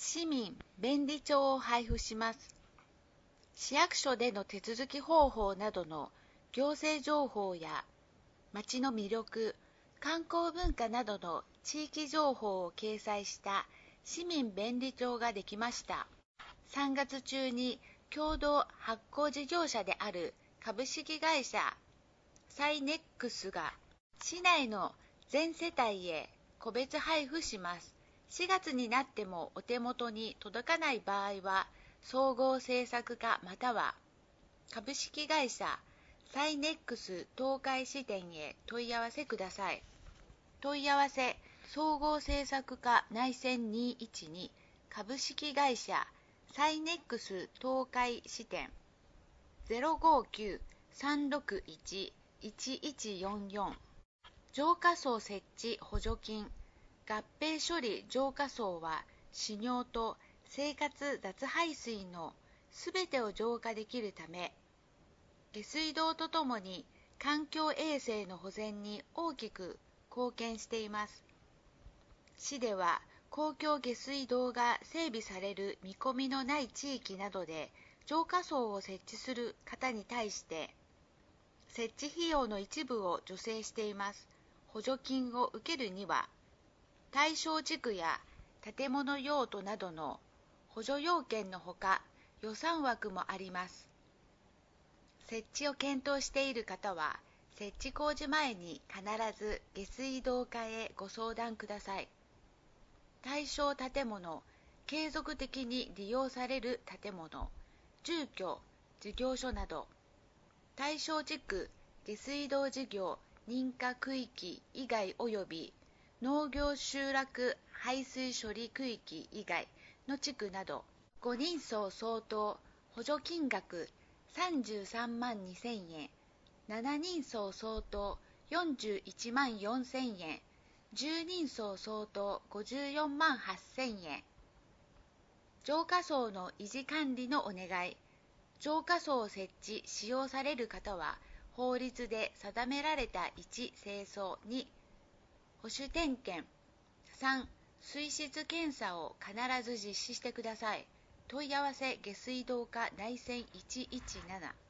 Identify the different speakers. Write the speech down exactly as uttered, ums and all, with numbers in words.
Speaker 1: 市民便利帳を配布します。市役所での手続き方法などの行政情報や町の魅力、観光文化などの地域情報を掲載した市民便利帳ができました。さんがつ中に共同発行事業者である株式会社サイネックスが市内の全世帯へ個別配布します。しがつになってもお手元に届かない場合は、総合制作課または株式会社サイネックス東海支店へ問い合わせください。問い合わせ総合制作課内線にいちに株式会社サイネックス東海支店 ゼロごきゅう さんろくいち いちいちよんよん 浄化槽設置補助金合併処理浄化槽は使用と生活雑排水のすべてを浄化できるため、下水道とともに環境衛生の保全に大きく貢献しています。市では公共下水道が整備される見込みのない地域などで浄化槽を設置する方に対して設置費用の一部を助成しています。補助金を受けるには対象地区や建物用途などの補助要件のほか予算枠もあります。設置を検討している方は設置工事前に必ず下水道課へご相談ください。対象建物、継続的に利用される建物、住居、事業所など、対象地区、下水道事業認可区域以外及び農業集落排水処理区域以外の地区など、ごにんそう相当補助金額さんじゅうさんまんにせんえん、ななにんそう相当よんじゅういちまんよんせんえん、じゅうにんそう相当ごじゅうよんまんはっせんえん。浄化槽の維持管理のお願い。浄化槽を設置・使用される方は、法律で定められたいち清掃、に保守点検、さん水質検査を必ず実施してください。問い合わせ下水道課内線いちいちなな